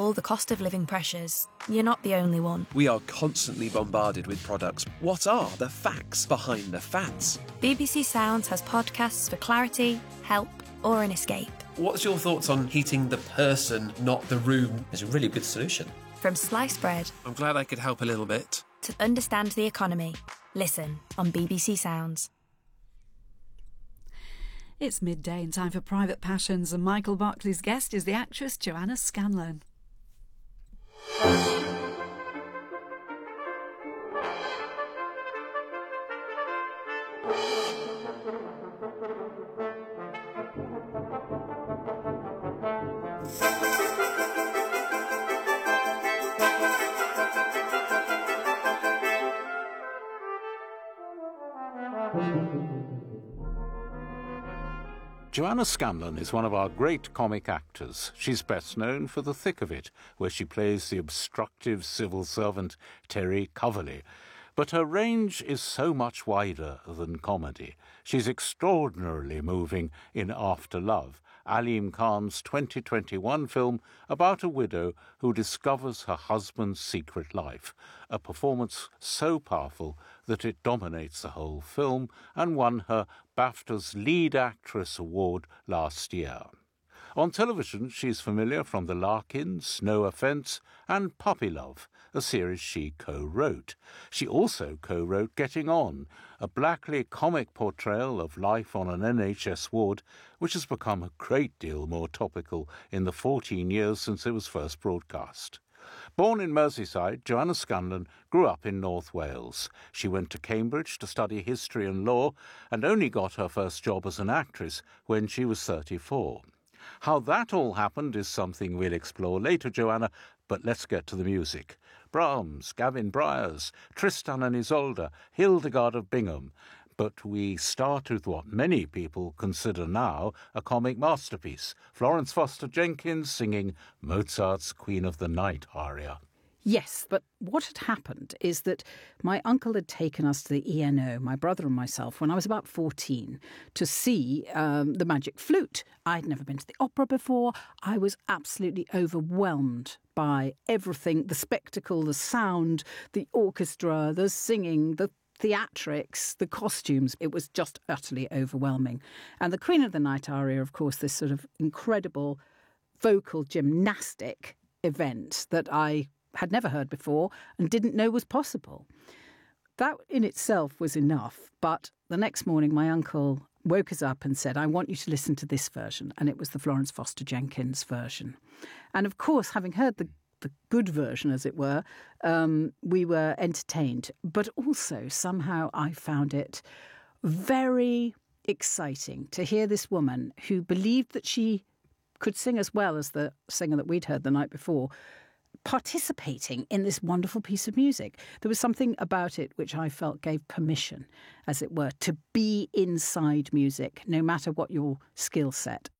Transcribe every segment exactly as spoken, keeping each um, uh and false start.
all the cost of living pressures, you're not the only one. We are constantly bombarded with products. What are the facts behind the fads? B B C Sounds has podcasts for clarity, help, or an escape. What's your thoughts on heating the person, not the room? It's a really good solution. From sliced bread I'm glad I could help a little bit. to understand the economy, listen on B B C Sounds. It's midday and time for Private Passions, and Michael Barclay's guest is the actress Joanna Scanlon. Joanna Scanlon is one of our great comic actors. She's best known for The Thick of It, where she plays the obstructive civil servant Terry Coverley. But her range is so much wider than comedy. She's extraordinarily moving in After Love, Aleem Khan's twenty twenty-one film about a widow who discovers her husband's secret life, a performance so powerful that it dominates the whole film and won her BAFTA's Lead Actress Award last year. On television, she's familiar from The Larkins, No Offence, and Puppy Love, a series she co-wrote. She also co-wrote Getting On, a blackly comic portrayal of life on an N H S ward, which has become a great deal more topical in the fourteen years since it was first broadcast. Born in Merseyside, Joanna Scanlon grew up in North Wales. She went to Cambridge to study history and law and only got her first job as an actress when she was thirty-four. How that all happened is something we'll explore later, Joanna, but let's get to the music. Brahms, Gavin Bryars, Tristan and Isolde, Hildegard of Bingham. But we start with what many people consider now a comic masterpiece, Florence Foster Jenkins singing Mozart's Queen of the Night aria. Yes, but what had happened is that my uncle had taken us to the E N O, my brother and myself, when I was about fourteen, to see um, the Magic Flute. I'd never been to the opera before. I was absolutely overwhelmed by everything, the spectacle, the sound, the orchestra, the singing, the theatrics, the costumes. It was just utterly overwhelming. And the Queen of the Night aria, of course, this sort of incredible vocal gymnastic event that I had never heard before and didn't know was possible. That in itself was enough, but the next morning my uncle woke us up and said, I want you to listen to this version, and it was the Florence Foster Jenkins version. And of course, having heard the, the good version, as it were, um, we were entertained, but also somehow I found it very exciting to hear this woman who believed that she could sing as well as the singer that we'd heard the night before, participating in this wonderful piece of music. There was something about it which I felt gave permission, as it were, to be inside music, no matter what your skill set.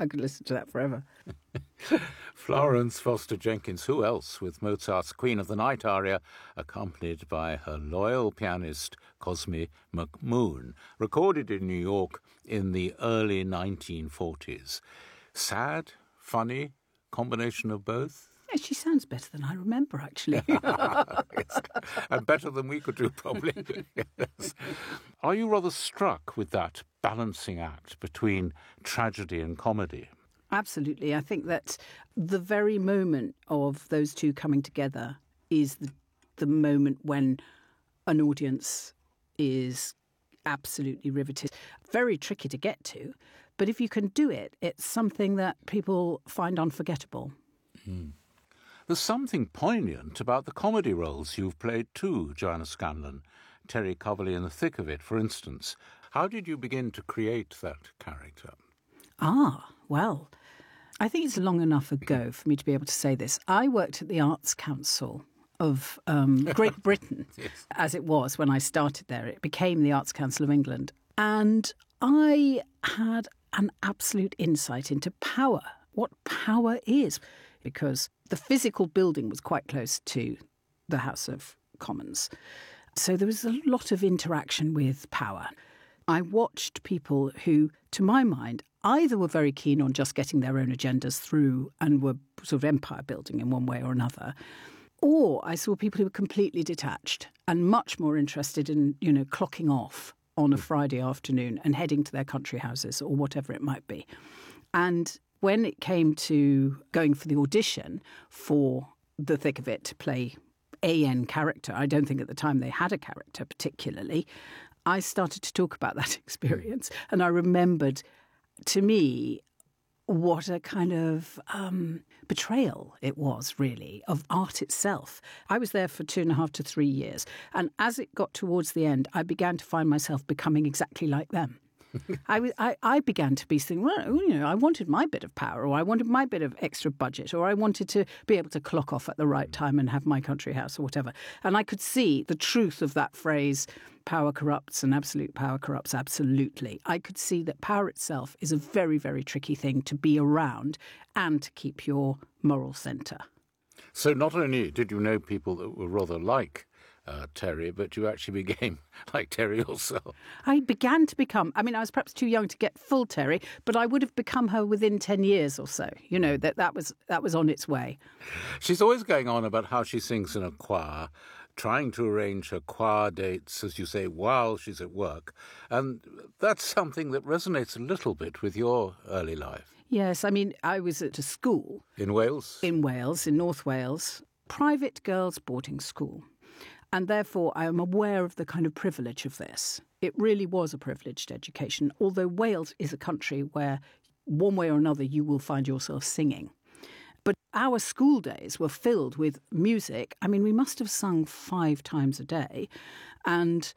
I could listen to that forever. Florence Foster Jenkins, who else, with Mozart's Queen of the Night aria, accompanied by her loyal pianist Cosme McMoon, recorded in New York in the early nineteen forties. Sad, funny, combination of both? Yeah, she sounds better than I remember, actually. Yes. And better than we could do, probably. Yes. Are you rather struck with that balancing act between tragedy and comedy? Absolutely. I think that the very moment of those two coming together is the, the moment when an audience is absolutely riveted. Very tricky to get to, but if you can do it, it's something that people find unforgettable. Mm. There's something poignant about the comedy roles you've played too, Joanna Scanlon. Terry Coverley in The Thick of It, for instance. How did you begin to create that character? Ah, well, I think it's long enough ago for me to be able to say this. I worked at the Arts Council of um, Great Britain, yes. As it was when I started there. It became the Arts Council of England. And I had an absolute insight into power, what power is, because the physical building was quite close to the House of Commons. So there was a lot of interaction with power. I watched people who, to my mind, either were very keen on just getting their own agendas through and were sort of empire building in one way or another, or I saw people who were completely detached and much more interested in, you know, clocking off on a Friday afternoon and heading to their country houses or whatever it might be. And when it came to going for the audition for The Thick of It to play A N character, I don't think at the time they had a character particularly, I started to talk about that experience. And I remembered, to me, what a kind of um, betrayal it was, really, of art itself. I was there for two and a half to three years. And as it got towards the end, I began to find myself becoming exactly like them. I, was, I, I began to be thinking, well, you know, I wanted my bit of power, or I wanted my bit of extra budget, or I wanted to be able to clock off at the right time and have my country house or whatever. And I could see the truth of that phrase, power corrupts and absolute power corrupts absolutely. I could see that power itself is a very, very tricky thing to be around and to keep your moral centre. So not only did you know people that were rather like Uh, Terry, but you actually became like Terry yourself. I began to become, I mean, I was perhaps too young to get full Terry, but I would have become her within ten years or so. You know, that, that was that was on its way. She's always going on about how she sings in a choir, trying to arrange her choir dates, as you say, while she's at work. And that's something that resonates a little bit with your early life. Yes, I mean, I was at a school. In Wales? In Wales, in North Wales, private girls' boarding school. And therefore, I am aware of the kind of privilege of this. It really was a privileged education, although Wales is a country where one way or another you will find yourself singing. But our school days were filled with music. I mean, we must have sung five times a day. And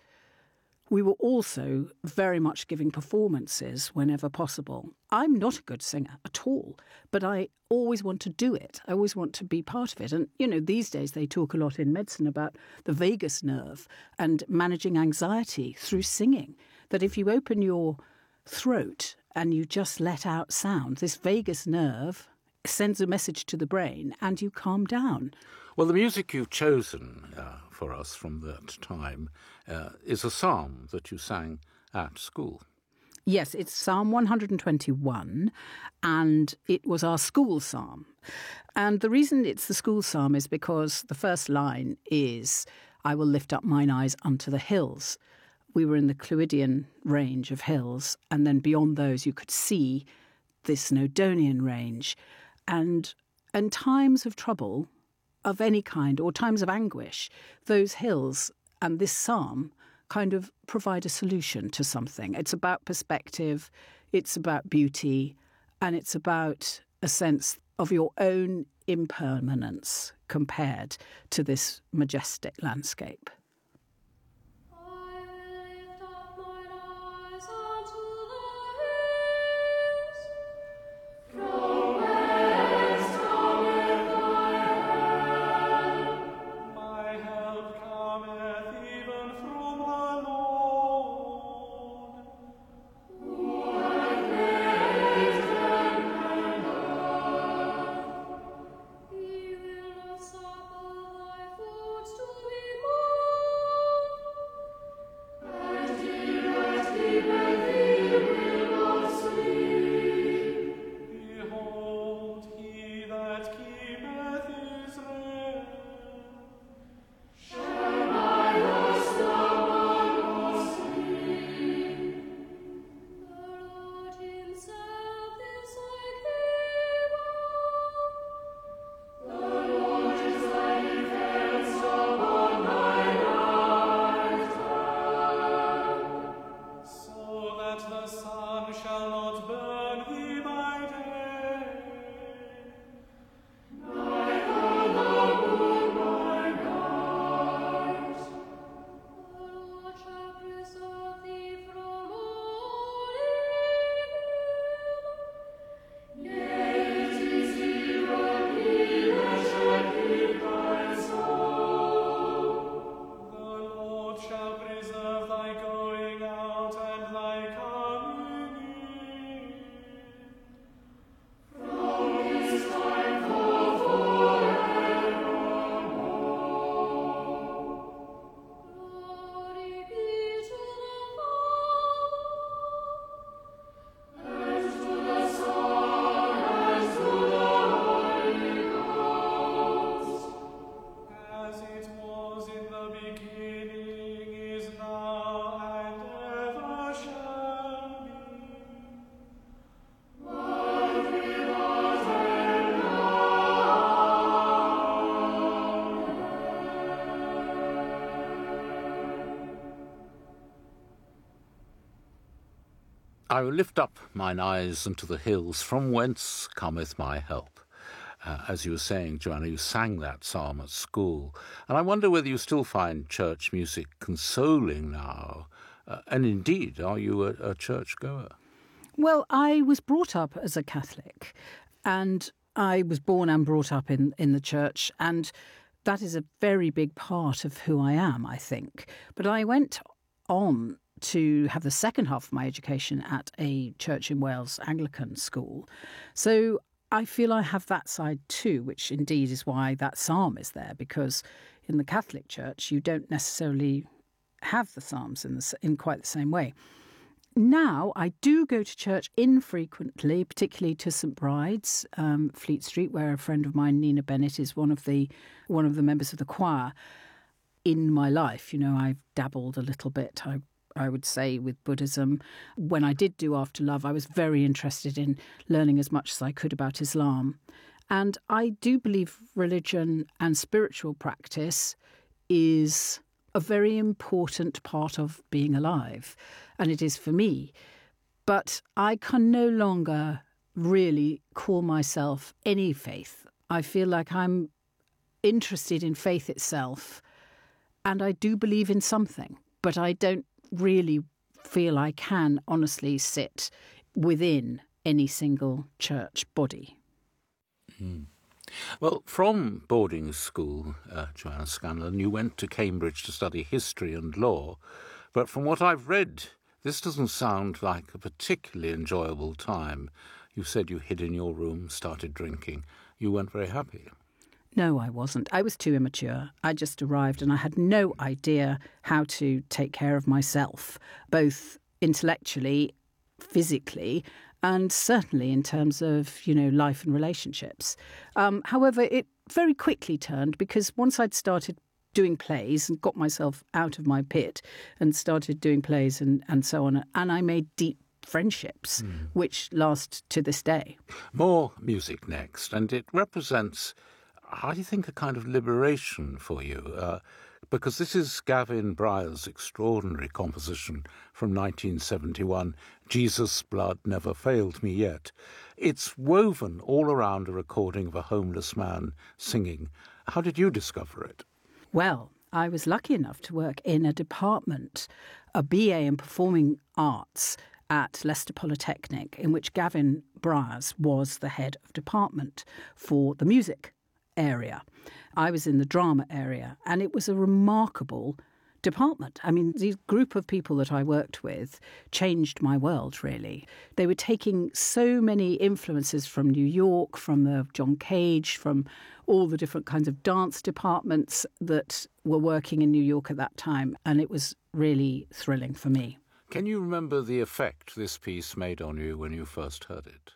we were also very much giving performances whenever possible. I'm not a good singer at all, but I always want to do it. I always want to be part of it. And, you know, these days they talk a lot in medicine about the vagus nerve and managing anxiety through singing, that if you open your throat and you just let out sound, this vagus nerve sends a message to the brain and you calm down. Well, the music you've chosen uh, for us from that time uh, is a psalm that you sang at school. Yes, it's Psalm one hundred twenty-one, and it was our school psalm. And the reason it's the school psalm is because the first line is, I will lift up mine eyes unto the hills. We were in the Clwydian range of hills, and then beyond those you could see the Snowdonian range. And in times of trouble of any kind, or times of anguish, those hills and this psalm kind of provide a solution to something. It's about perspective, it's about beauty, and it's about a sense of your own impermanence compared to this majestic landscape. I will lift up mine eyes unto the hills, from whence cometh my help. Uh, as you were saying, Joanna, you sang that psalm at school. And I wonder whether you still find church music consoling now. Uh, and indeed, are you a, a church goer? Well, I was brought up as a Catholic, and I was born and brought up in, in the church, and that is a very big part of who I am, I think. But I went on to have the second half of my education at a church in Wales Anglican school. So I feel I have that side too, which indeed is why that psalm is there, because in the Catholic Church you don't necessarily have the psalms in, the, in quite the same way. Now I do go to church infrequently, particularly to St Bride's, um, Fleet Street, where a friend of mine, Nina Bennett, is one of the one of the members of the choir. In my life, you know, I've dabbled a little bit, I I would say, with Buddhism. When I did do After Love, I was very interested in learning as much as I could about Islam. And I do believe religion and spiritual practice is a very important part of being alive, and it is for me. But I can no longer really call myself any faith. I feel like I'm interested in faith itself, and I do believe in something, but I don't really feel I can honestly sit within any single church body. Mm. Well, from boarding school, uh, Joanna Scanlon, you went to Cambridge to study history and law, but from what I've read, this doesn't sound like a particularly enjoyable time. You said you hid in your room, started drinking. You weren't very happy. No, I wasn't. I was too immature. I just arrived and I had no idea how to take care of myself, both intellectually, physically, and certainly in terms of, you know, life and relationships. Um, however, it very quickly turned, because once I'd started doing plays and got myself out of my pit and started doing plays and, and so on, and I made deep friendships, mm. which last to this day. More music next, and it represents, I think, a kind of liberation for you, uh, because this is Gavin Bryar's extraordinary composition from nineteen seventy-one, Jesus' Blood Never Failed Me Yet. It's woven all around a recording of a homeless man singing. How did you discover it? Well, I was lucky enough to work in a department, a B A in Performing Arts at Leicester Polytechnic, in which Gavin Bryars was the head of department for the music area. I was in the drama area, and it was a remarkable department. I mean, the group of people that I worked with changed my world, really. They were taking so many influences from New York, from the John Cage, from all the different kinds of dance departments that were working in New York at that time, and it was really thrilling for me. Can you remember the effect this piece made on you when you first heard it?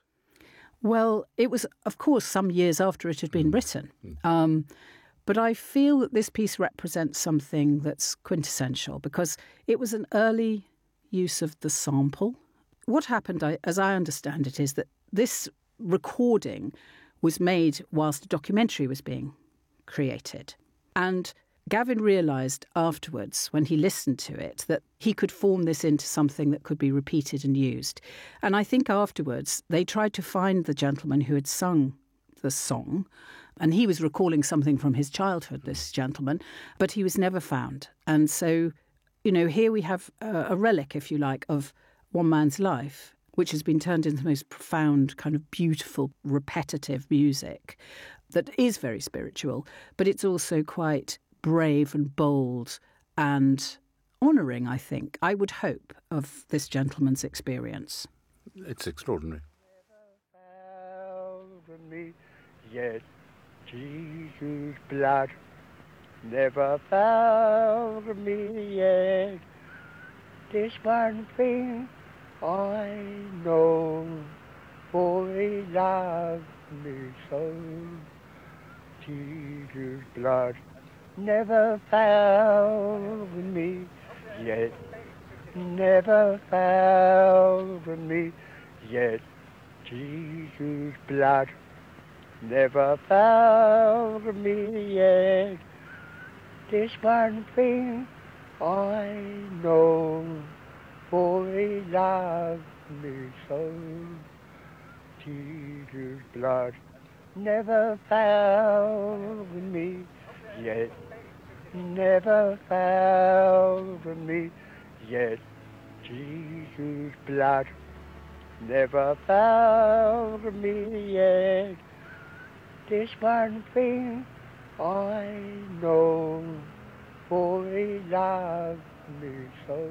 Well, it was, of course, some years after it had been mm. written. Mm. Um, but I feel that this piece represents something that's quintessential, because it was an early use of the sample. What happened, I, as I understand it, is that this recording was made whilst a documentary was being created. And Gavin realised afterwards, when he listened to it, that he could form this into something that could be repeated and used. And I think afterwards they tried to find the gentleman who had sung the song, and he was recalling something from his childhood, this gentleman, but he was never found. And so, you know, here we have a, a relic, if you like, of one man's life, which has been turned into the most profound, kind of beautiful, repetitive music that is very spiritual, but it's also quite brave and bold and honouring, I think, I would hope, of this gentleman's experience. It's extraordinary. Never found me yet, Jesus' blood never found me yet. This one thing I know, for he loved me so. Jesus' blood never found me yet, never found me yet. Jesus' blood never found me yet. This one thing I know, for he loved me so. Jesus' blood never found me yet, never found me yet. Jesus' blood never found me yet. This one thing I know, for he loved me so.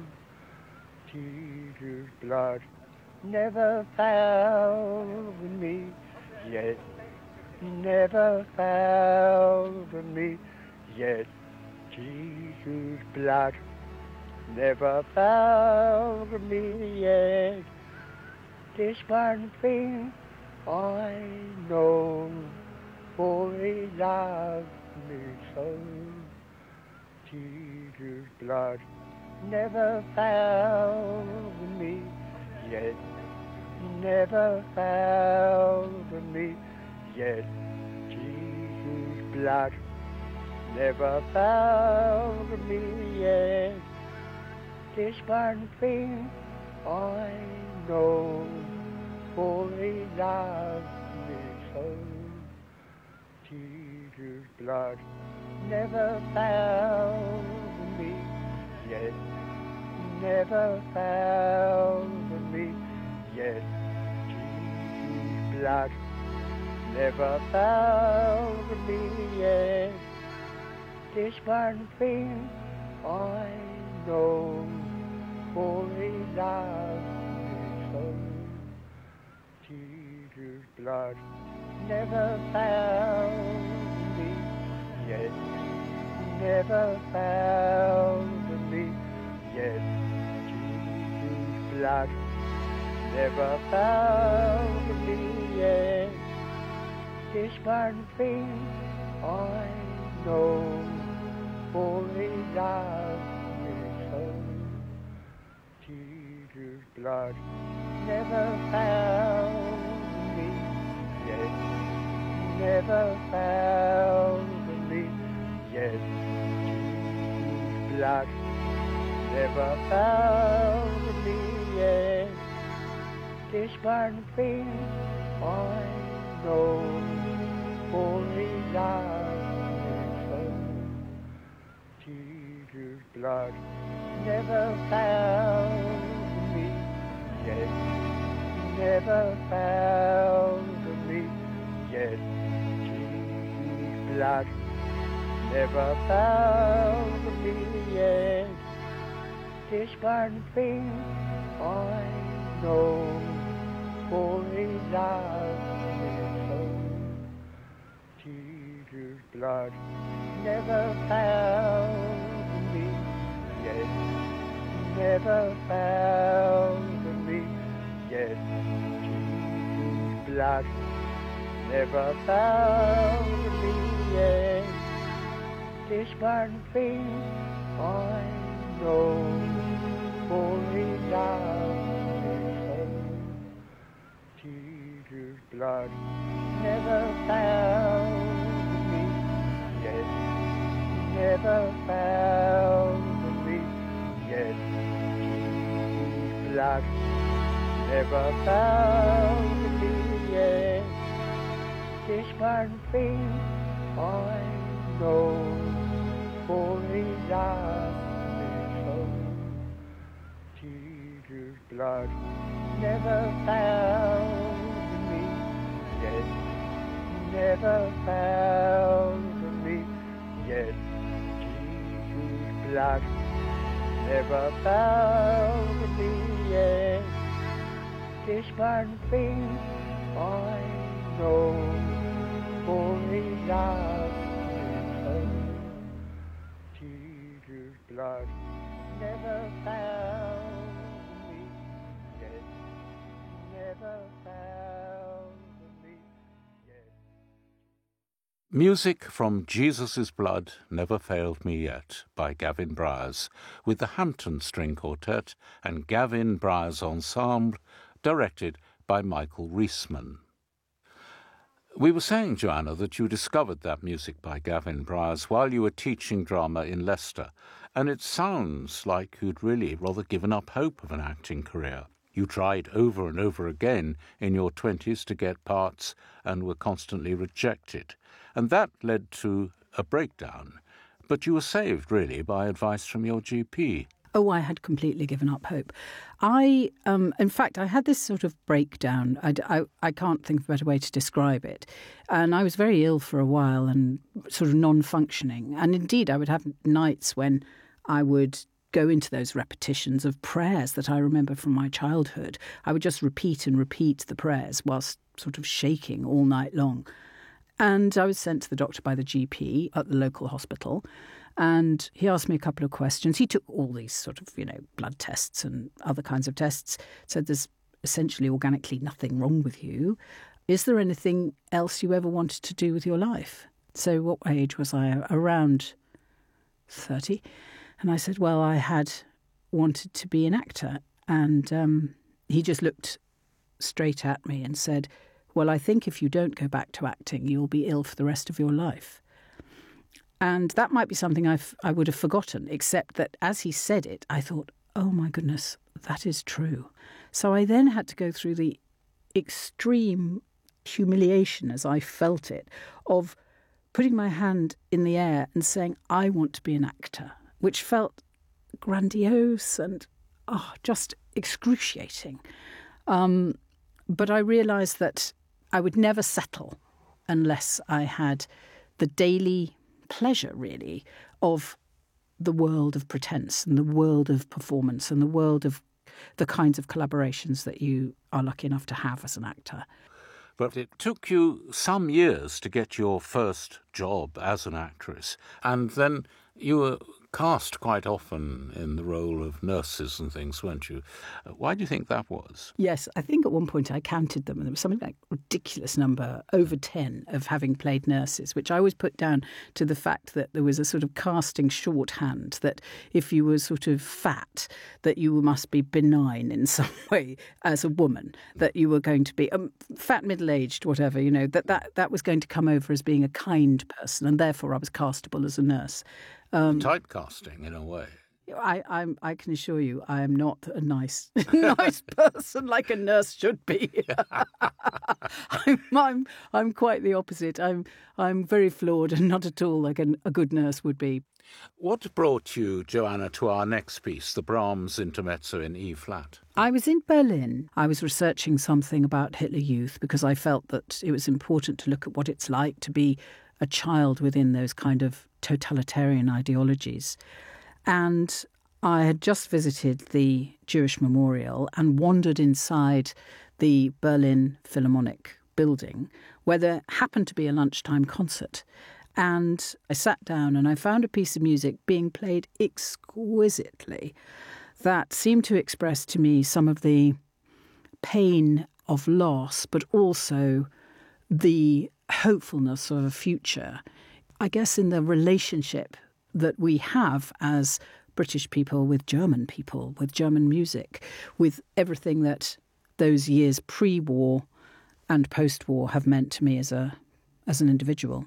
Jesus' blood never found me yet, never found me yet. Jesus' blood never found me yet. This one thing I know, for he loved me so. Jesus' blood never found me yet, never found me yet. Jesus' blood never found me yet. This one thing I know, for he loved me so. Jesus' blood never found me yet, never found me yet. Jesus' blood never found me yet. This one thing I know, for he loved me so. Jesus' blood never found me yet, never found me yet. Jesus' blood never found me yet. This one thing I know, for he loved me so. Jesus' blood never found me yet, never found me yet. Jesus' blood never found me yet. This one thing I know, for he loved me so. Jesus' blood never found me yet, never found me yet. Jesus' blood never found me yet. This one thing I know, for he loved me so. Jesus' blood never found me yet, never found me yet. Jesus' blood never found me yet. This one thing I know, for he loved me so. Jesus' blood never found me yet, never found me yet. Jesus' blood never found me yet. This one thing I know, for he loved me so. Jesus' blood never found me yet, never found me yet. Jesus' blood never found me yet. This one thing I know, for he loved me so. Jesus' blood never found me yet, never found me yet. Music from Jesus' Blood Never Failed Me Yet by Gavin Bryars, with the Hampton String Quartet and Gavin Bryars Ensemble, directed by Michael Reisman. We were saying, Joanna, that you discovered that music by Gavin Bryars while you were teaching drama in Leicester, and it sounds like you'd really rather given up hope of an acting career. You tried over and over again in your twenties to get parts and were constantly rejected. And that led to a breakdown. But you were saved, really, by advice from your G P. Oh, I had completely given up hope. I, um, in fact, I had this sort of breakdown. I, I, I can't think of a better way to describe it. And I was very ill for a while and sort of non-functioning. And indeed, I would have nights when I would go into those repetitions of prayers that I remember from my childhood. I would just repeat and repeat the prayers whilst sort of shaking all night long. And I was sent to the doctor by the G P at the local hospital. And he asked me a couple of questions. He took all these sort of, you know, blood tests and other kinds of tests, said there's essentially organically nothing wrong with you. Is there anything else you ever wanted to do with your life? So what age was I? Around thirty. And I said, well, I had wanted to be an actor. And um, he just looked straight at me and said, well, I think if you don't go back to acting, you'll be ill for the rest of your life. And that might be something I've, I would have forgotten, except that as he said it, I thought, oh, my goodness, that is true. So I then had to go through the extreme humiliation, as I felt it, of putting my hand in the air and saying, I want to be an actor, which felt grandiose and oh, just excruciating. Um, but I realised that I would never settle unless I had the daily pleasure, really, of the world of pretense and the world of performance and the world of the kinds of collaborations that you are lucky enough to have as an actor. But it took you some years to get your first job as an actress, and then you were cast quite often in the role of nurses and things, weren't you? Why do you think that was? Yes, I think at one point I counted them, and there was something like a ridiculous number, over ten, of having played nurses, which I always put down to the fact that there was a sort of casting shorthand, that if you were sort of fat, that you must be benign in some way as a woman, that you were going to be um, fat, middle-aged, whatever, you know, that, that that was going to come over as being a kind person, and therefore I was castable as a nurse. Um, Typecasting, in a way. I, I'm, I can assure you, I am not a nice, nice person like a nurse should be. I'm, I'm, I'm quite the opposite. I'm, I'm very flawed and not at all like an, a good nurse would be. What brought you, Joanna, to our next piece, the Brahms Intermezzo in E flat? I was in Berlin. I was researching something about Hitler Youth because I felt that it was important to look at what it's like to be a child within those kind of totalitarian ideologies. And I had just visited the Jewish Memorial and wandered inside the Berlin Philharmonic building, where there happened to be a lunchtime concert. And I sat down and I found a piece of music being played exquisitely that seemed to express to me some of the pain of loss, but also the hopefulness of a future. I guess in the relationship that we have as British people with German people, with German music, with everything that those years pre-war and post-war have meant to me as a as an individual.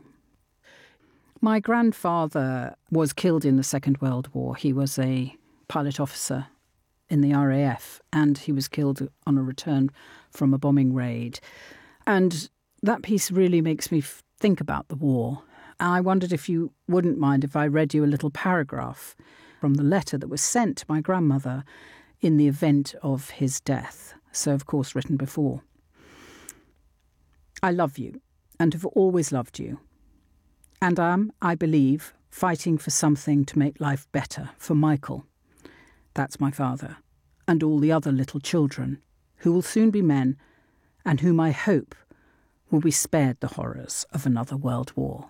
My grandfather was killed in the Second World War. He was a pilot officer in the R A F, and he was killed on a return from a bombing raid. And that piece really makes me think about the war. And I wondered if you wouldn't mind if I read you a little paragraph from the letter that was sent to my grandmother in the event of his death. So, of course, written before. I love you and have always loved you. And am, I believe, fighting for something to make life better for Michael. That's my father. And all the other little children, who will soon be men, and whom I hope will be spared the horrors of another world war.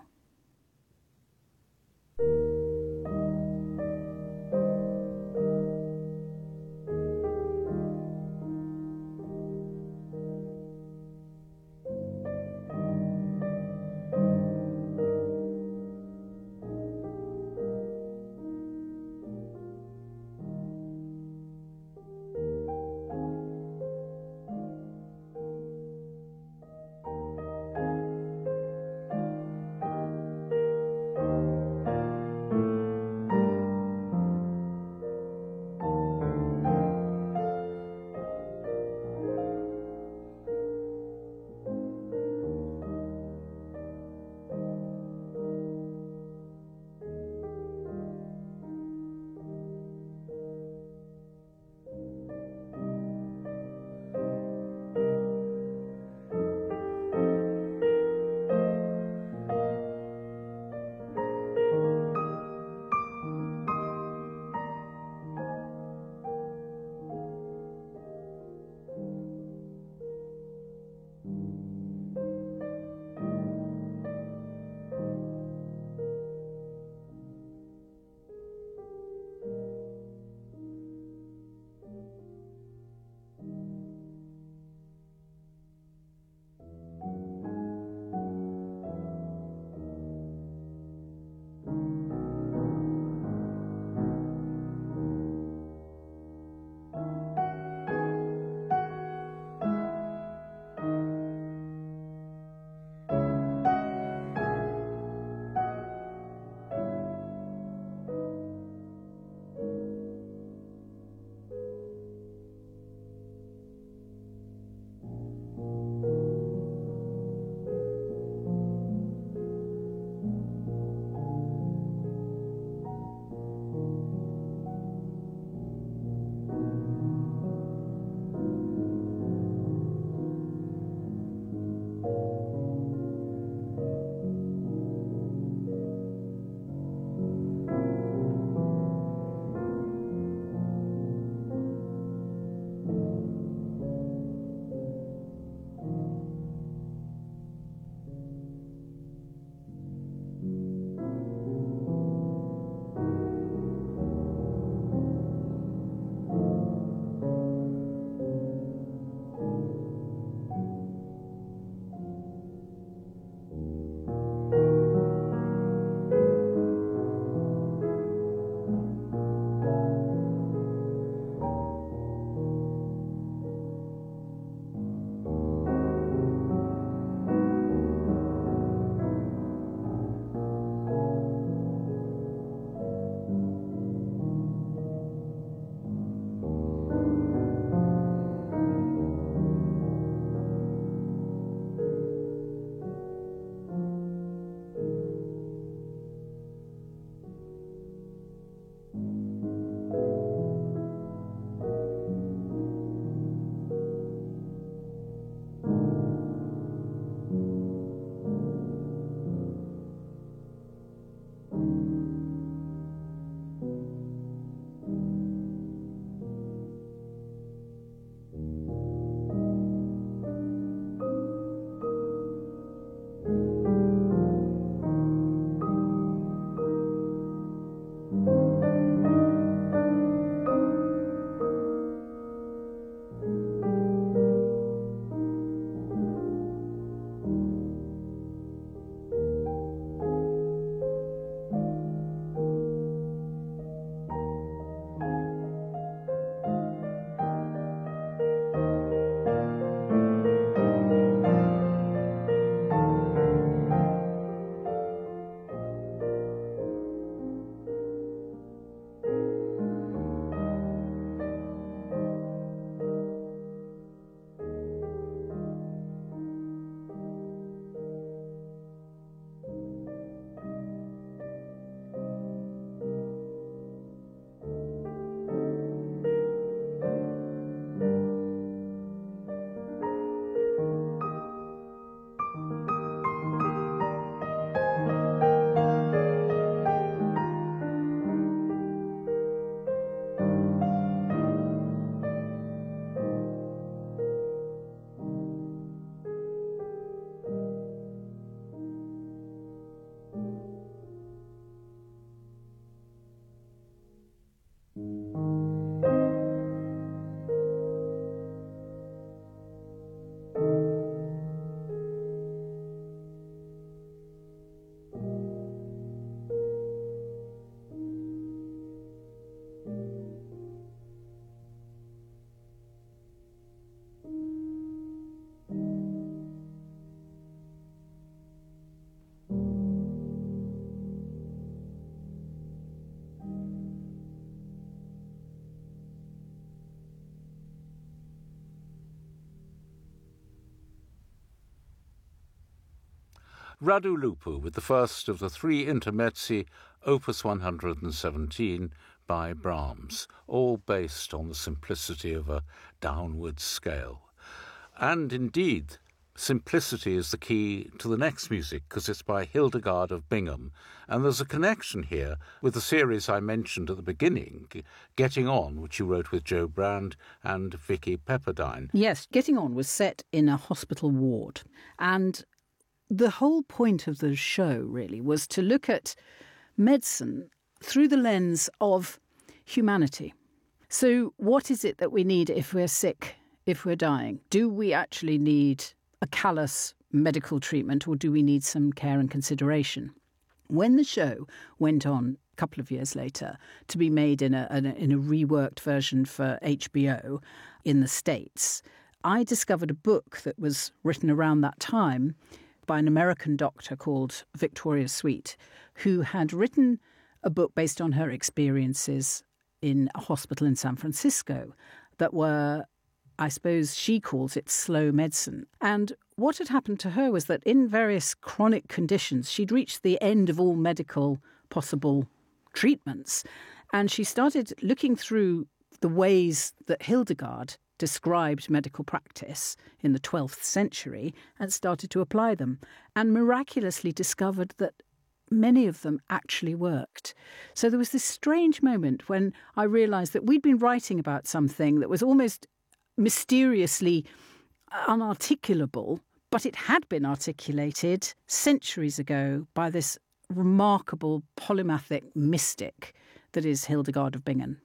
Radu Lupu with the first of the three intermezzi, Opus one hundred seventeen, by Brahms, all based on the simplicity of a downward scale. And indeed, simplicity is the key to the next music, because it's by Hildegard of Bingen, and there's a connection here with the series I mentioned at the beginning, Getting On, which you wrote with Jo Brand and Vicky Pepperdine. Yes, Getting On was set in a hospital ward, and the whole point of the show, really, was to look at medicine through the lens of humanity. So what is it that we need if we're sick, if we're dying? Do we actually need a callous medical treatment, or do we need some care and consideration? When the show went on a couple of years later to be made in a, in a, in a reworked version for H B O in the States, I discovered a book that was written around that time by an American doctor called Victoria Sweet, who had written a book based on her experiences in a hospital in San Francisco that were, I suppose she calls it, slow medicine. And what had happened to her was that in various chronic conditions, she'd reached the end of all medical possible treatments. And she started looking through the ways that Hildegard described medical practice in the twelfth century and started to apply them, and miraculously discovered that many of them actually worked. So there was this strange moment when I realised that we'd been writing about something that was almost mysteriously unarticulable, but it had been articulated centuries ago by this remarkable polymathic mystic that is Hildegard of Bingen.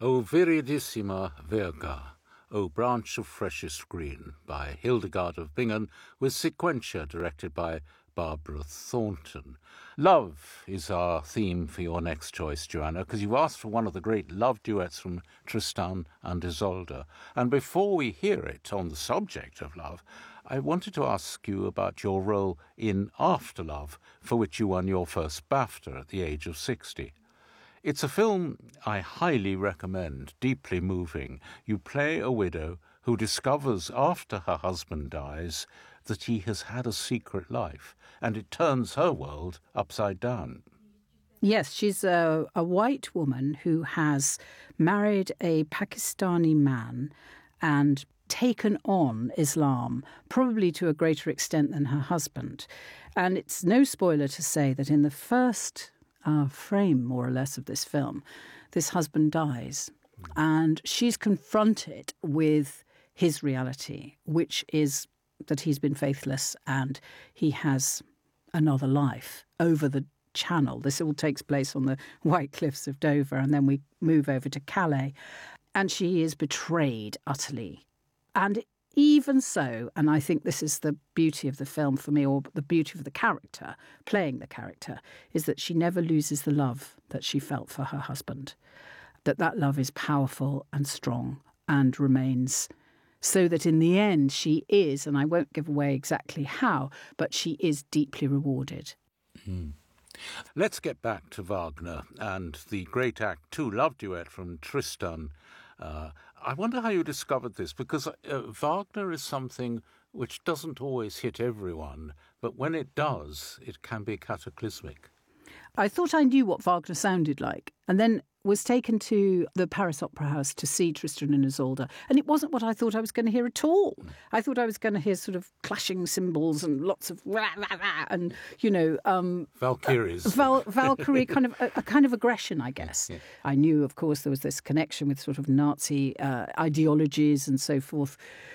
O viridissima verga, O branch of freshest green, by Hildegard of Bingen, with sequentia directed by Barbara Thornton. Love is our theme for your next choice, Joanna, because you've asked for one of the great love duets from Tristan and Isolde. And before we hear it on the subject of love, I wanted to ask you about your role in After Love, for which you won your first BAFTA at the age of sixty. It's a film I highly recommend, deeply moving. You play a widow who discovers after her husband dies that he has had a secret life, and it turns her world upside down. Yes, she's a, a white woman who has married a Pakistani man and taken on Islam, probably to a greater extent than her husband. And it's no spoiler to say that in the first uh, frame, more or less, of this film, this husband dies. And she's confronted with his reality, which is that he's been faithless and he has another life over the channel. This all takes place on the White Cliffs of Dover, and then we move over to Calais. And she is betrayed utterly. And even so, and I think this is the beauty of the film for me, or the beauty of the character, playing the character, is that she never loses the love that she felt for her husband. That that love is powerful and strong and remains, so that in the end she is, and I won't give away exactly how, but she is deeply rewarded. Mm. Let's get back to Wagner and the great Act Two love duet from Tristan. Uh, I wonder how you discovered this, because uh, Wagner is something which doesn't always hit everyone, but when it does, it can be cataclysmic. I thought I knew what Wagner sounded like, and then was taken to the Paris Opera House to see Tristan and Isolde, and it wasn't what I thought I was going to hear at all. I thought I was going to hear sort of clashing cymbals and lots of rah, rah, rah, and, you know... Um, Valkyries. Uh, Val- Valkyrie, kind of a, a kind of aggression, I guess. Yeah. I knew, of course, there was this connection with sort of Nazi uh, ideologies and so forth.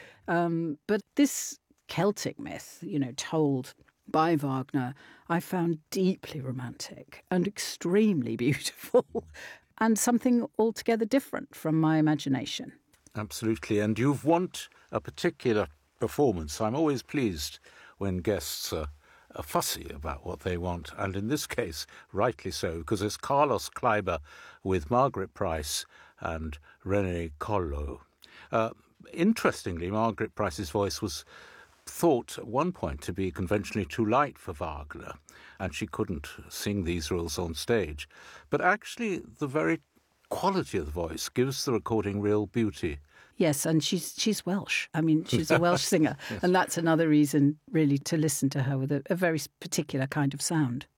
Um, but this Celtic myth, you know, told by Wagner, I found deeply romantic and extremely beautiful and something altogether different from my imagination. Absolutely. And you want a particular performance. I'm always pleased when guests are, are fussy about what they want. And in this case, rightly so, because it's Carlos Kleiber with Margaret Price and René Collo. Uh, interestingly, Margaret Price's voice was thought at one point to be conventionally too light for Wagner, and she couldn't sing these roles on stage. But actually, the very quality of the voice gives the recording real beauty. Yes, and she's she's Welsh. I mean, she's a Welsh singer, Yes. and that's another reason, really, to listen to her with a, a very particular kind of sound.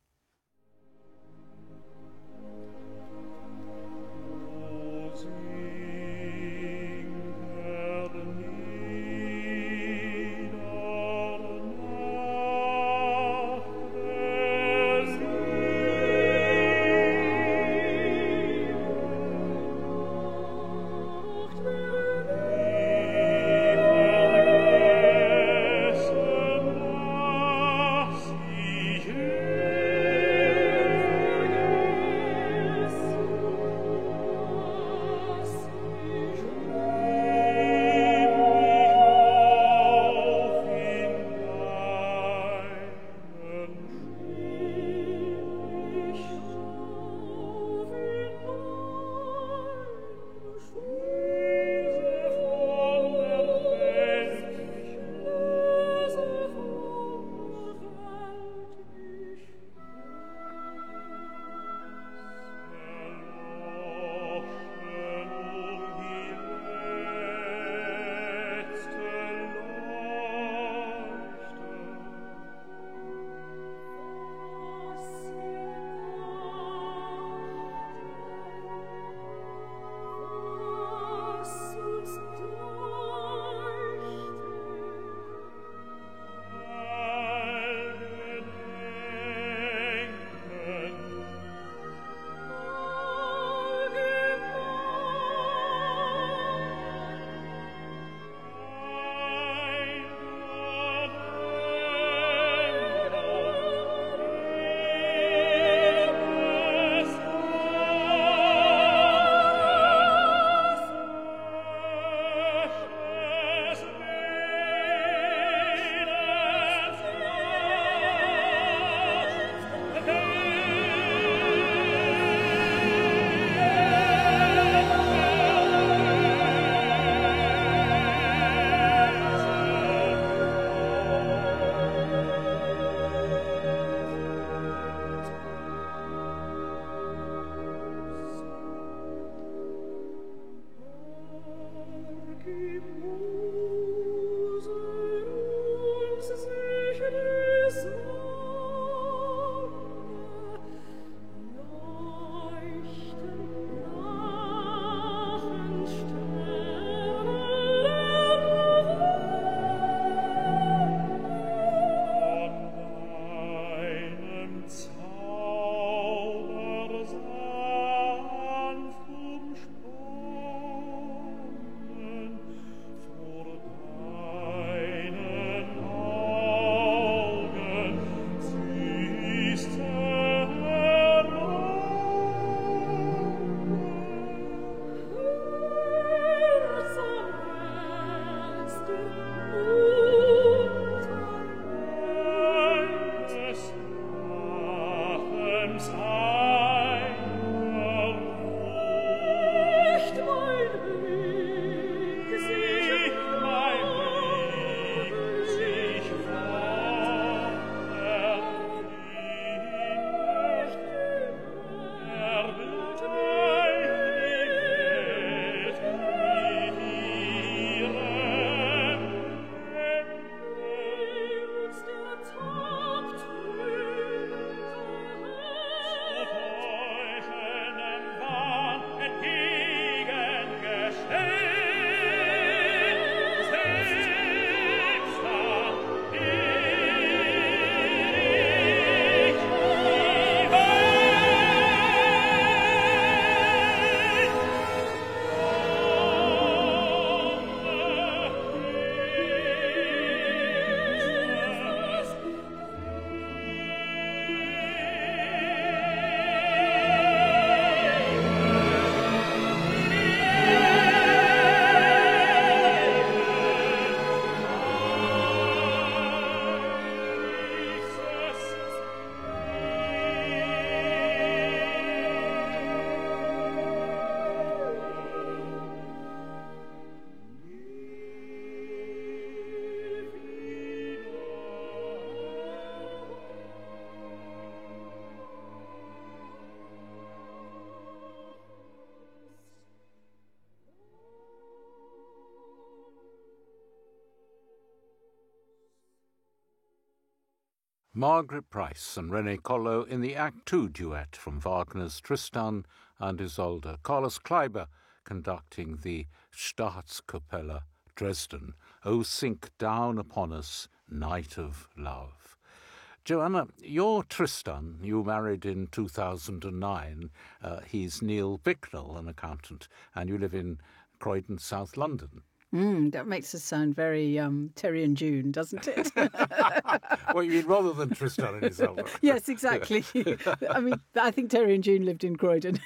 Thank you. Margaret Price and René Collo in the Act Two duet from Wagner's Tristan and Isolde. Carlos Kleiber conducting the Staatskapelle Dresden. Oh, sink down upon us, night of love. Joanna, you're Tristan. You married in two thousand nine. Uh, he's Neil Bicknell, an accountant, and you live in Croydon, South London. Mm, that makes us sound very um, Terry and June, doesn't it? Well, you mean rather than Tristan and Isolde? Yes, exactly. I mean, I think Terry and June lived in Croydon.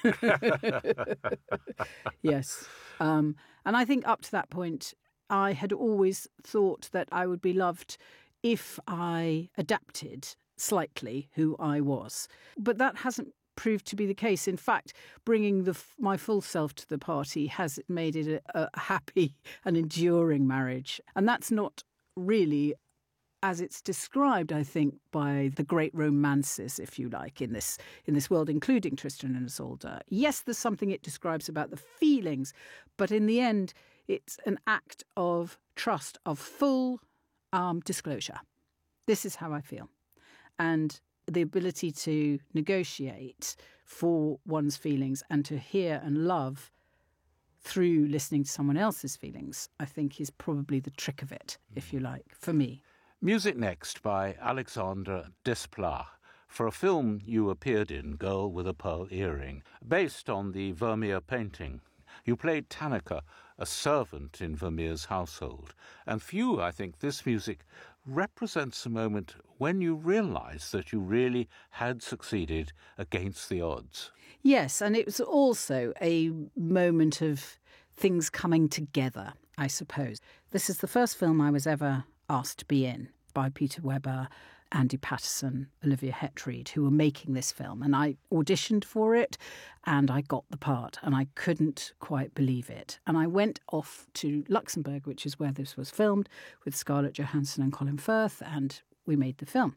Yes. Um, and I think up to that point, I had always thought that I would be loved if I adapted slightly who I was. But that hasn't proved to be the case. In fact, bringing the, my full self to the party has made it a, a happy and enduring marriage. And that's not really as it's described, I think, by the great romances, if you like, in this in this world, including Tristan and Isolde. Yes, there's something it describes about the feelings, but in the end, it's an act of trust, of full um, disclosure. This is how I feel. And the ability to negotiate for one's feelings and to hear and love through listening to someone else's feelings, I think is probably the trick of it, if you like, for me. Music next by Alexandre Desplat for a film you appeared in, Girl with a Pearl Earring, based on the Vermeer painting. You played Tanaka, a servant in Vermeer's household. And for you, I think, this music represents a moment when you realised that you really had succeeded against the odds. Yes, and it was also a moment of things coming together, I suppose. This is the first film I was ever asked to be in by Peter Weber, Andy Patterson, Olivia Hetreed, who were making this film. And I auditioned for it and I got the part and I couldn't quite believe it. And I went off to Luxembourg, which is where this was filmed, with Scarlett Johansson and Colin Firth, and we made the film.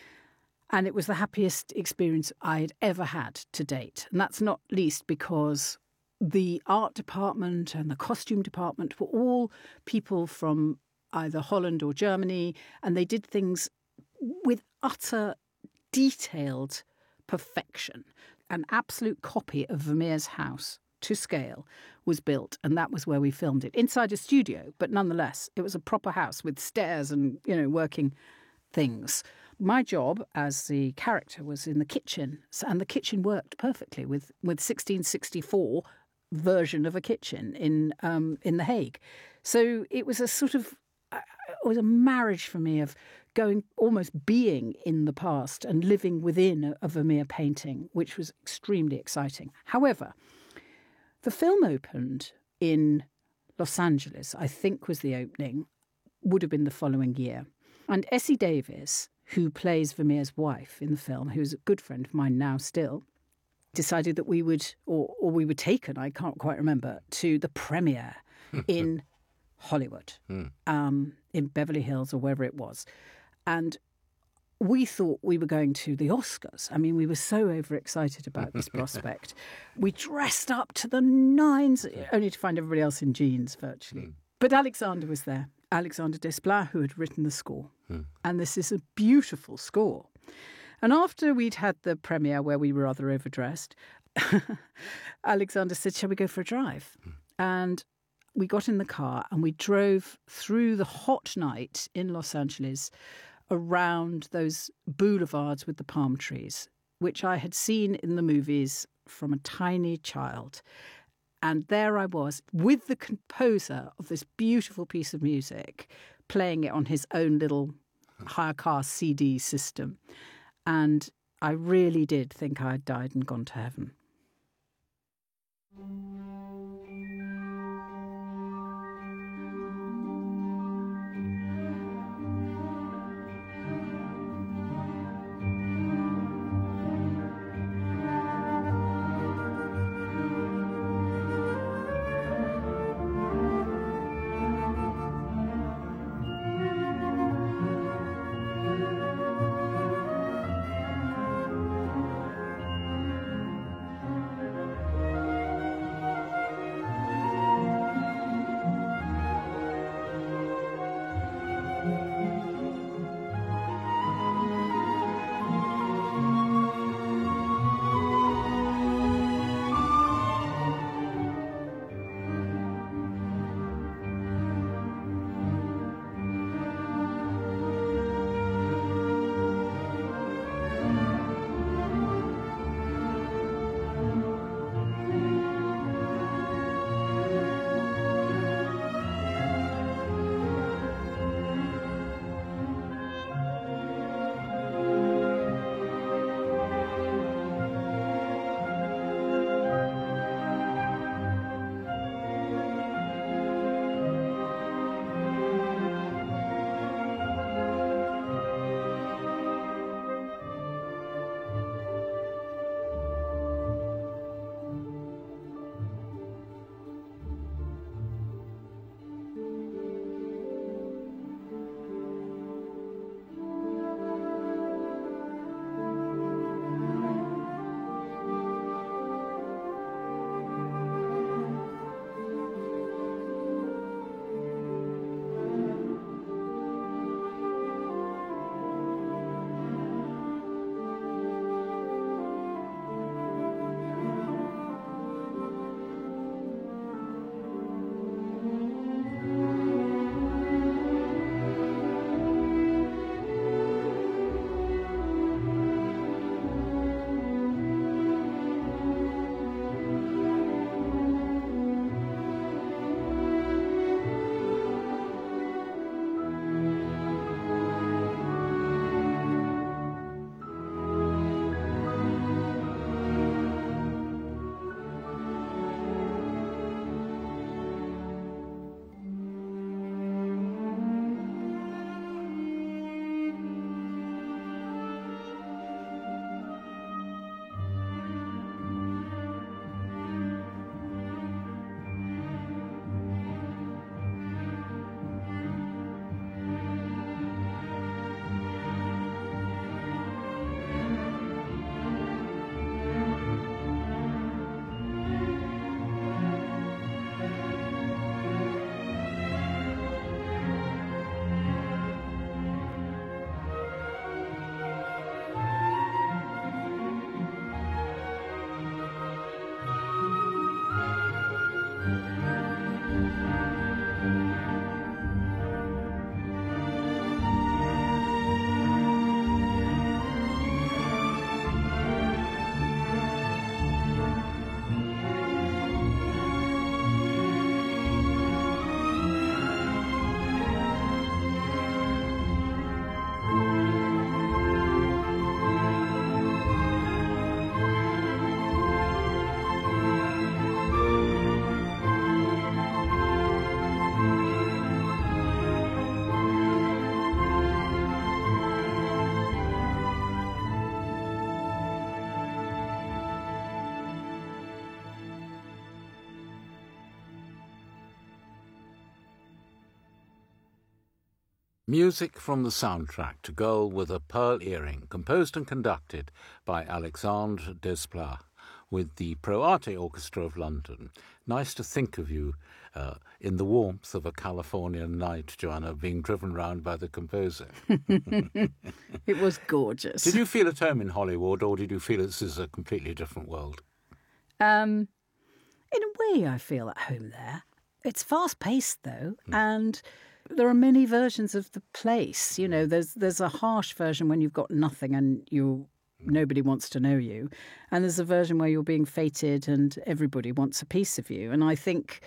And it was the happiest experience I had ever had to date. And that's not least because the art department and the costume department were all people from either Holland or Germany, and they did things with utter detailed perfection. An absolute copy of Vermeer's house to scale was built, and that was where we filmed it. Inside a studio, but nonetheless, it was a proper house with stairs and, you know, working things. My job as the character was in the kitchen, and the kitchen worked perfectly with, with sixteen sixty-four version of a kitchen in um, in The Hague. So it was a sort of, it was a marriage for me of going, almost being in the past and living within a, a Vermeer painting, which was extremely exciting. However, the film opened in Los Angeles, I think was the opening, would have been the following year. And Essie Davis, who plays Vermeer's wife in the film, who's a good friend of mine now still, decided that we would, or, or we were taken, I can't quite remember, to the premiere in Hollywood, mm. um, in Beverly Hills or wherever it was. And we thought we were going to the Oscars. I mean, we were so overexcited about this prospect. We dressed up to the nines, only to find everybody else in jeans, virtually. Mm. But Alexander was there, Alexandre Desplat, who had written the score. Mm. And this is a beautiful score. And after we'd had the premiere where we were rather overdressed, Alexander said, shall we go for a drive? Mm. And we got in the car and we drove through the hot night in Los Angeles around those boulevards with the palm trees, which I had seen in the movies from a tiny child. And there I was with the composer of this beautiful piece of music, playing it on his own little hire car C D system. And I really did think I had died and gone to heaven. Music from the soundtrack to Girl with a Pearl Earring, composed and conducted by Alexandre Desplat with the Pro Arte Orchestra of London. Nice to think of you uh, in the warmth of a Californian night, Joanna, being driven round by the composer. It was gorgeous. Did you feel at home in Hollywood, or did you feel this is a completely different world? Um, in a way, I feel at home there. It's fast-paced, though, mm. and there are many versions of the place. You know, there's there's a harsh version when you've got nothing and you nobody wants to know you, and there's a version where you're being feted and everybody wants a piece of you. And I think,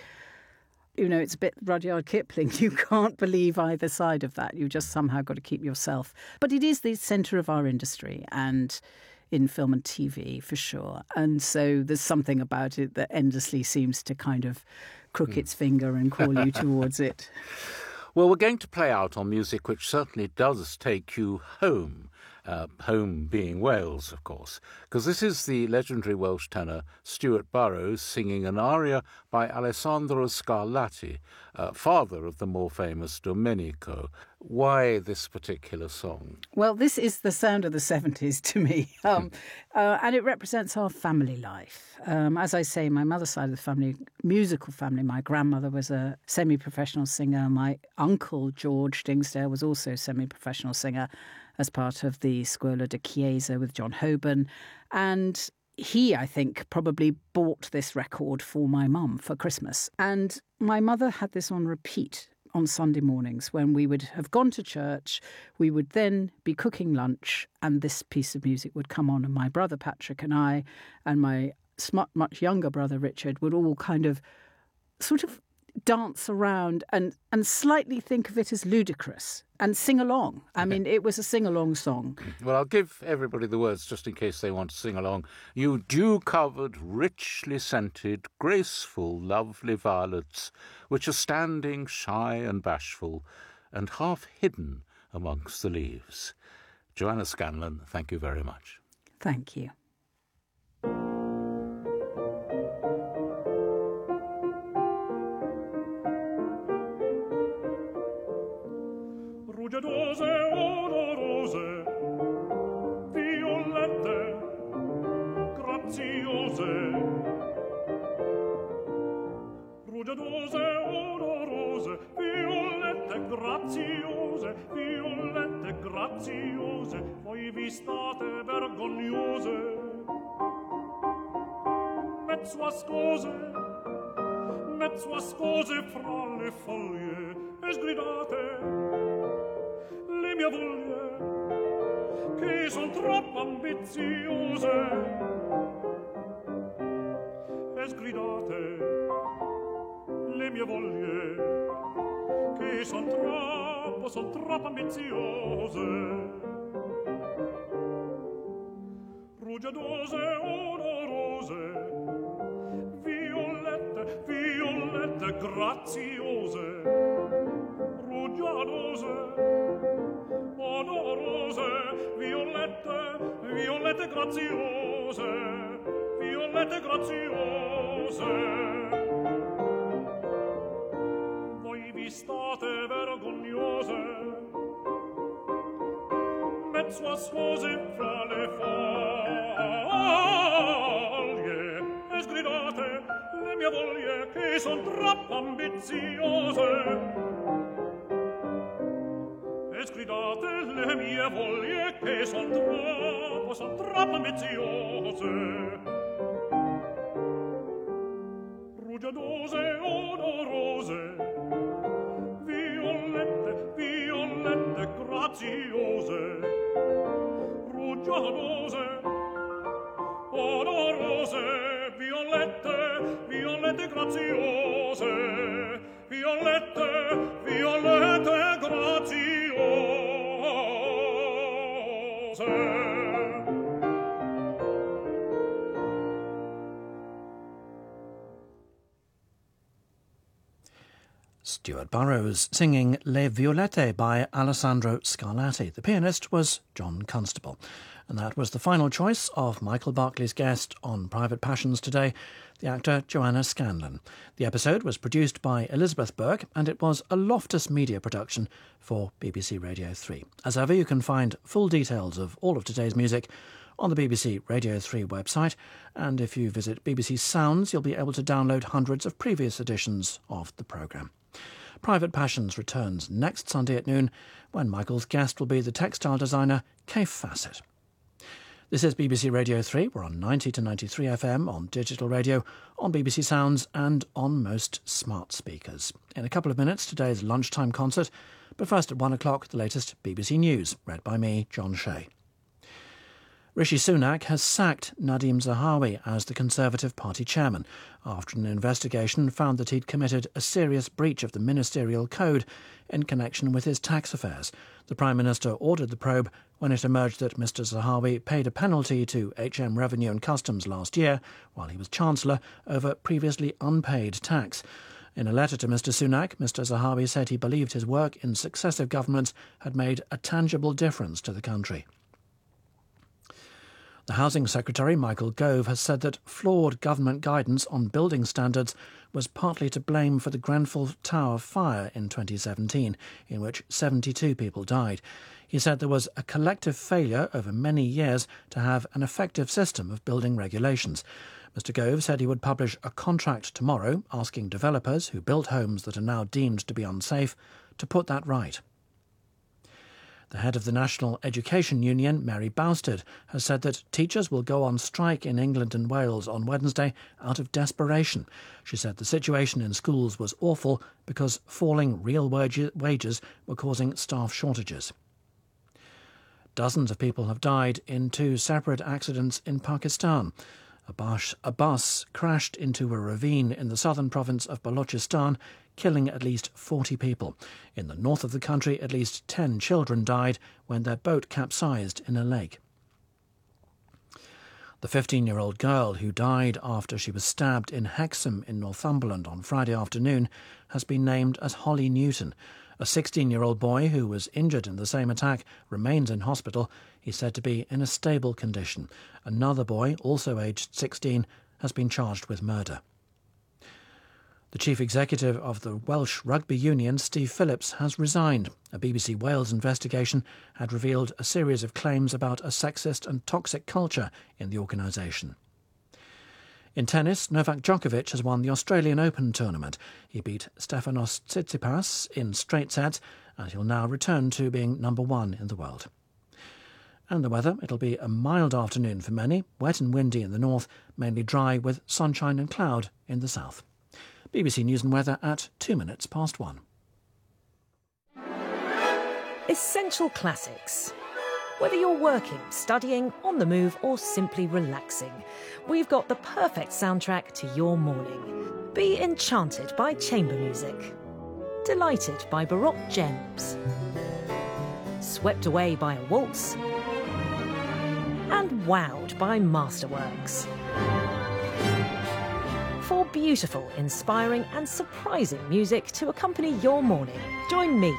you know, it's a bit Rudyard Kipling. You can't believe either side of that. You just somehow got to keep yourself. But it is the centre of our industry, and in film and T V for sure. And so there's something about it that endlessly seems to kind of crook its finger and call you towards it. Well, we're going to play out on music which certainly does take you home. Uh, home being Wales, of course, because this is the legendary Welsh tenor Stuart Burrows singing an aria by Alessandro Scarlatti, uh, father of the more famous Domenico. Why this particular song? Well, this is the sound of the seventies to me, um, uh, and it represents our family life. Um, as I say, my mother's side of the family, musical family, my grandmother was a semi-professional singer. My uncle, George Dingsdale, was also a semi-professional singer, as part of the Scuola di Chiesa with John Hoban. And he, I think, probably bought this record for my mum for Christmas. And my mother had this on repeat on Sunday mornings when we would have gone to church. We would then be cooking lunch and this piece of music would come on. And my brother Patrick and I and my much younger brother Richard would all kind of sort of dance around and, and slightly think of it as ludicrous and sing along. I mean, it was a sing-along song. Well, I'll give everybody the words just in case they want to sing along. You dew-covered, richly scented, graceful, lovely violets, which are standing shy and bashful and half hidden amongst the leaves. Joanna Scanlon, thank you very much. Thank you. Rugiadose, odorose, violette, graziose. Rugiadose, odorose, violette, graziose, violette, graziose, voi vi state vergognose. Mezzo ascose, mezzo ascose fra le foglie e sgridate le mie voglie che son troppo ambiziose e sgridate le mie voglie che son troppo, son troppo ambiziose. Rugiadose, odorose, violette, violette, graziose. Rugiadose, odorose, violette, violette graziose, violette graziose. Voi vi state vergognose, mezzo ascose fra le foglie, e sgridate le mie voglie che son troppo ambiziose. Sgridate le mie voglie che son troppo, son troppo ambiziose. Rugiadose, odorose, violette, violette, graziose. Rugiadose, odorose, violette, violette, graziose. Violette, violette, graziose. Stuart Burrows singing Le Violette by Alessandro Scarlatti. The pianist was John Constable. And that was the final choice of Michael Barclay's guest on Private Passions today, the actor Joanna Scanlon. The episode was produced by Elizabeth Burke, and it was a Loftus Media production for B B C Radio three. As ever, you can find full details of all of today's music on the B B C Radio three website, and if you visit B B C Sounds, you'll be able to download hundreds of previous editions of the programme. Private Passions returns next Sunday at noon, when Michael's guest will be the textile designer Kay Fassett. This is B B C Radio three. We're on ninety to ninety-three F M, on digital radio, on B B C Sounds and on most smart speakers. In a couple of minutes, today's lunchtime concert, but first at one o'clock, the latest B B C News, read by me, John Shea. Rishi Sunak has sacked Nadhim Zahawi as the Conservative Party chairman after an investigation found that he'd committed a serious breach of the ministerial code in connection with his tax affairs. The Prime Minister ordered the probe when it emerged that Mr Zahawi paid a penalty to H M Revenue and Customs last year, while he was Chancellor, over previously unpaid tax. In a letter to Mr Sunak, Mr Zahawi said he believed his work in successive governments had made a tangible difference to the country. The Housing Secretary, Michael Gove, has said that flawed government guidance on building standards was partly to blame for the Grenfell Tower fire in twenty seventeen, in which seventy-two people died. He said there was a collective failure over many years to have an effective system of building regulations. Mr Gove said he would publish a contract tomorrow asking developers who built homes that are now deemed to be unsafe to put that right. The head of the National Education Union, Mary Bousted, has said that teachers will go on strike in England and Wales on Wednesday out of desperation. She said the situation in schools was awful because falling real wages were causing staff shortages. Dozens of people have died in two separate accidents in Pakistan. A bus, a bus crashed into a ravine in the southern province of Balochistan, killing at least forty people. In the north of the country, at least ten children died when their boat capsized in a lake. The fifteen-year-old girl who died after she was stabbed in Hexham in Northumberland on Friday afternoon has been named as Holly Newton. A sixteen-year-old boy who was injured in the same attack remains in hospital. He's said to be in a stable condition. Another boy, also aged sixteen, has been charged with murder. The chief executive of the Welsh Rugby Union, Steve Phillips, has resigned. A B B C Wales investigation had revealed a series of claims about a sexist and toxic culture in the organisation. In tennis, Novak Djokovic has won the Australian Open tournament. He beat Stefanos Tsitsipas in straight sets, and he'll now return to being number one in the world. And the weather, it'll be a mild afternoon for many, wet and windy in the north, mainly dry with sunshine and cloud in the south. B B C News and Weather at two minutes past one. Essential Classics. Whether you're working, studying, on the move or simply relaxing, we've got the perfect soundtrack to your morning. Be enchanted by chamber music, delighted by Baroque gems, swept away by a waltz, and wowed by masterworks. For beautiful, inspiring and surprising music to accompany your morning, join me,